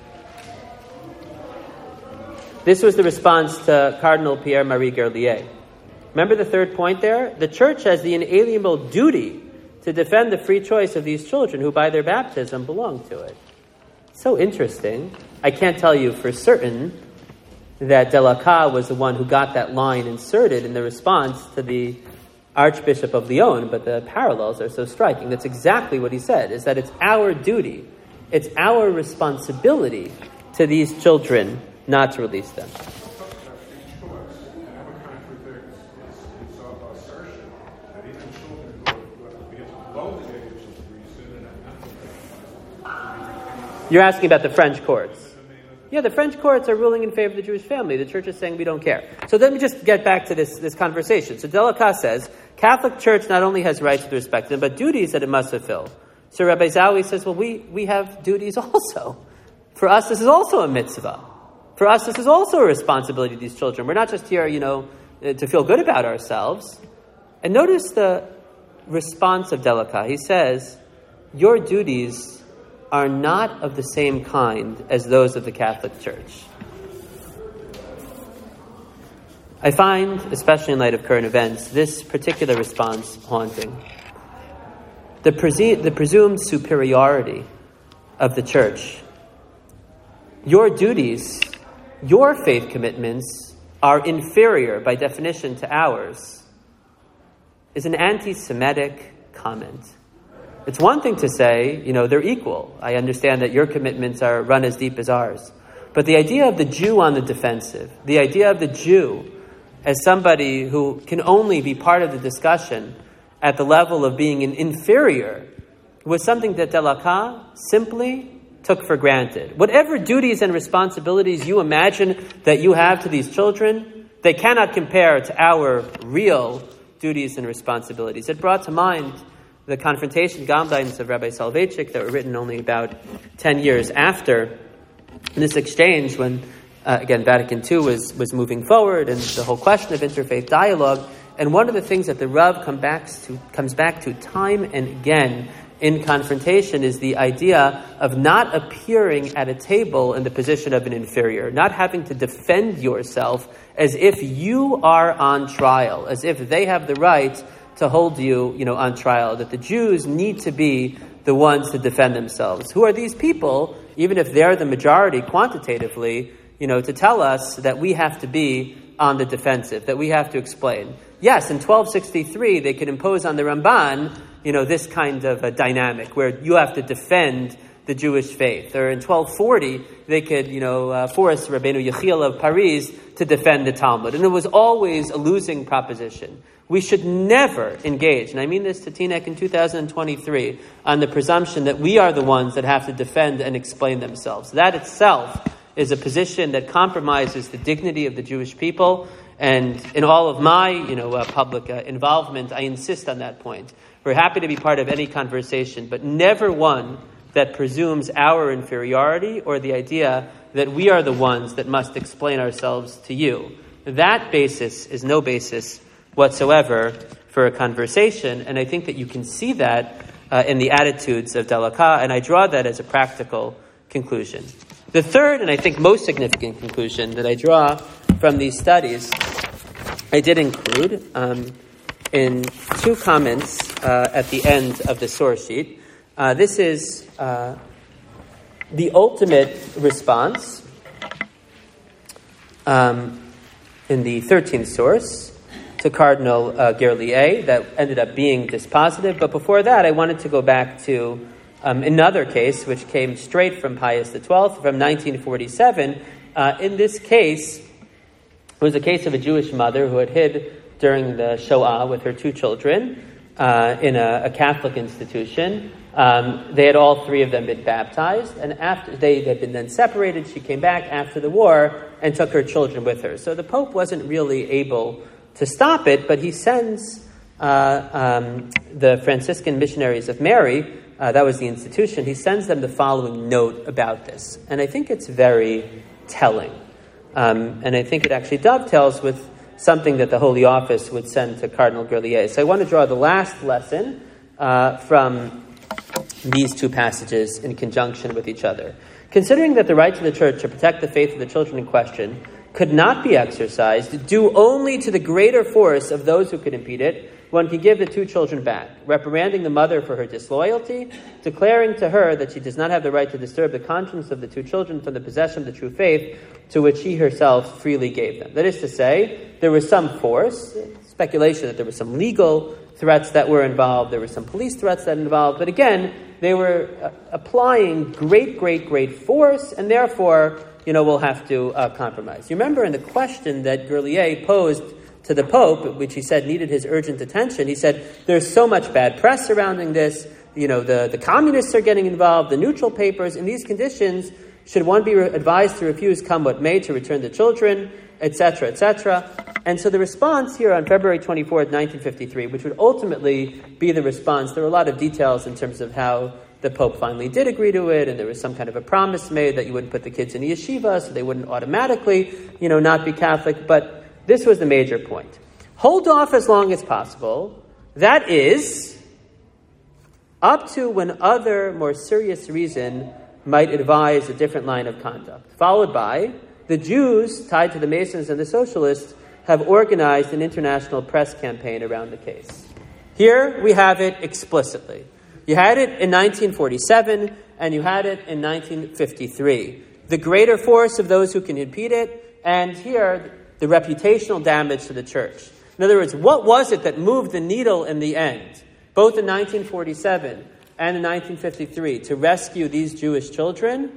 This was the response to Cardinal Pierre-Marie Gerlier. Remember the third point there? The Church has the inalienable duty to defend the free choice of these children who by their baptism belong to it. So interesting. I can't tell you for certain that Delacaz was the one who got that line inserted in the response to the Archbishop of Lyon, but the parallels are so striking. That's exactly what he said, is that it's our duty, it's our responsibility to these children not to release them. You're asking about the French courts. Yeah, the French courts are ruling in favor of the Jewish family. The Church is saying we don't care. So let me just get back to this conversation. So Delacaz says, Catholic Church not only has rights with respect to them, but duties that it must fulfill. So Rabbi Zawi says, well, we have duties also. For us, this is also a mitzvah. For us, this is also a responsibility to these children. We're not just here, to feel good about ourselves. And notice the response of Delacaz. He says, your duties are not of the same kind as those of the Catholic Church. I find, especially in light of current events, this particular response haunting. The presumed superiority of the Church. Your duties, your faith commitments, are inferior by definition to ours, is an anti-Semitic comment. It's one thing to say, they're equal. I understand that your commitments are run as deep as ours. But the idea of the Jew on the defensive, the idea of the Jew as somebody who can only be part of the discussion at the level of being an inferior, was something that Delacaz simply took for granted. Whatever duties and responsibilities you imagine that you have to these children, they cannot compare to our real duties and responsibilities. It brought to mind the confrontation guidelines of Rabbi Soloveitchik that were written only about 10 years after this exchange, when, again, Vatican II was moving forward and the whole question of interfaith dialogue. And one of the things that the Rav comes back to time and again in confrontation is the idea of not appearing at a table in the position of an inferior, not having to defend yourself as if you are on trial, as if they have the right to hold you, on trial, that the Jews need to be the ones to defend themselves. Who are these people, even if they're the majority quantitatively, to tell us that we have to be on the defensive, that we have to explain? Yes, in 1263, they could impose on the Ramban, this kind of a dynamic where you have to defend the Jewish faith. Or in 1240, they could, force Rabbeinu Yechiel of Paris to defend the Talmud. And it was always a losing proposition. We should never engage, and I mean this to Teaneck in 2023, on the presumption that we are the ones that have to defend and explain themselves. That itself is a position that compromises the dignity of the Jewish people. And in all of my, public involvement, I insist on that point. We're happy to be part of any conversation, but never one that presumes our inferiority or the idea that we are the ones that must explain ourselves to you. That basis is no basis whatsoever for a conversation, and I think that you can see that in the attitudes of Dallaka, and I draw that as a practical conclusion. The third, and I think most significant conclusion that I draw from these studies, I did include in two comments at the end of the source sheet. This is the ultimate response in the 13th source to Cardinal Guerlier that ended up being dispositive. But before that, I wanted to go back to another case which came straight from Pius XII from 1947. In this case, it was a case of a Jewish mother who had hid during the Shoah with her two children in a Catholic institution. They had all three of them been baptized, and after they had been then separated, she came back after the war and took her children with her. So the Pope wasn't really able to stop it, but he sends the Franciscan Missionaries of Mary, that was the institution, he sends them the following note about this. And I think it's very telling. And I think it actually dovetails with something that the Holy Office would send to Cardinal Guerlier. So I want to draw the last lesson from these two passages in conjunction with each other. Considering that the right of the Church to protect the faith of the children in question could not be exercised due only to the greater force of those who could impede it, one could give the two children back, reprimanding the mother for her disloyalty, declaring to her that she does not have the right to disturb the conscience of the two children from the possession of the true faith to which she herself freely gave them. That is to say, there was some force, speculation that there was some legal threats that were involved, there were some police threats that were involved, but again, they were applying great force, and therefore, we'll have to compromise. You remember in the question that Guerlier posed to the Pope, which he said needed his urgent attention, he said, there's so much bad press surrounding this, the communists are getting involved, the neutral papers. In these conditions, should one be advised to refuse come what may to return the children, etc., etc.? And so the response here on February 24th, 1953, which would ultimately be the response, there were a lot of details in terms of how the Pope finally did agree to it, and there was some kind of a promise made that you wouldn't put the kids in yeshiva, so they wouldn't automatically, not be Catholic. But this was the major point. Hold off as long as possible. That is, up to when other, more serious reason might advise a different line of conduct. Followed by, the Jews, tied to the Masons and the Socialists, have organized an international press campaign around the case. Here we have it explicitly. You had it in 1947, and you had it in 1953. The greater force of those who can impede it, and here, the reputational damage to the church. In other words, what was it that moved the needle in the end, both in 1947 and in 1953, to rescue these Jewish children?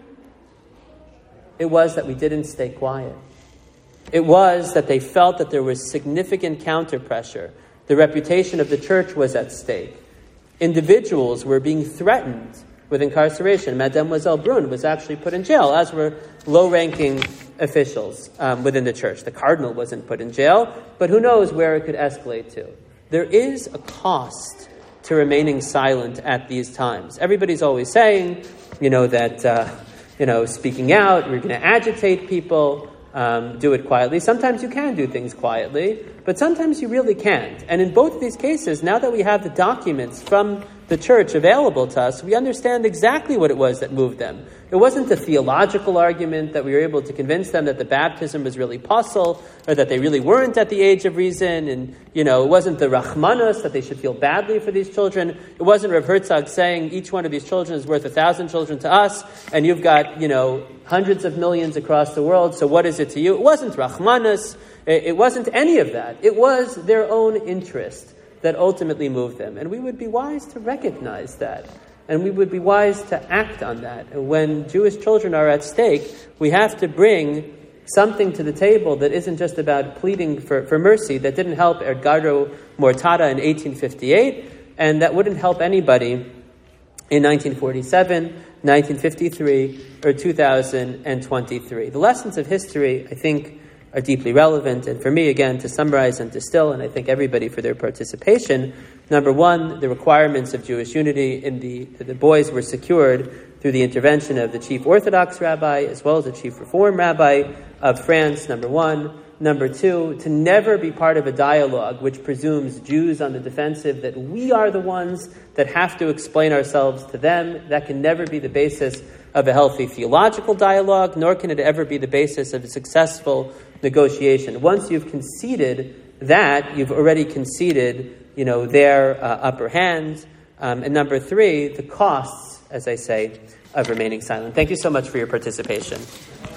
It was that we didn't stay quiet. It was that they felt that there was significant counter-pressure. The reputation of the church was at stake. Individuals were being threatened with incarceration. Mademoiselle Brun was actually put in jail, as were low-ranking officials within the church. The cardinal wasn't put in jail, but who knows where it could escalate to. There is a cost to remaining silent at these times. Everybody's always saying, that, speaking out, we're going to agitate people, do it quietly. Sometimes you can do things quietly, but sometimes you really can't. And in both of these cases, now that we have the documents from the church available to us, we understand exactly what it was that moved them. It wasn't a theological argument that we were able to convince them that the baptism was really possible, or that they really weren't at the age of reason, and, it wasn't the Rachmanos, that they should feel badly for these children. It wasn't Rav Herzog saying each one of these children is worth 1,000 children to us, and you've got, hundreds of millions across the world, so what is it to you? It wasn't Rachmanos. It wasn't any of that. It was their own interest that ultimately moved them. And we would be wise to recognize that. And we would be wise to act on that. And when Jewish children are at stake, we have to bring something to the table that isn't just about pleading for mercy, that didn't help Edgardo Mortada in 1858, and that wouldn't help anybody in 1947, 1953, or 2023. The lessons of history, I think, are deeply relevant. And for me, again, to summarize and distill, and I thank everybody for their participation. Number one, the requirements of Jewish unity in the boys were secured through the intervention of the chief Orthodox rabbi as well as the chief Reform rabbi of France, number one. Number two, to never be part of a dialogue which presumes Jews on the defensive, that we are the ones that have to explain ourselves to them. That can never be the basis of a healthy theological dialogue, nor can it ever be the basis of a successful negotiation. Once you've conceded that, you've already conceded, their upper hand. And number three, the costs, as I say, of remaining silent. Thank you so much for your participation.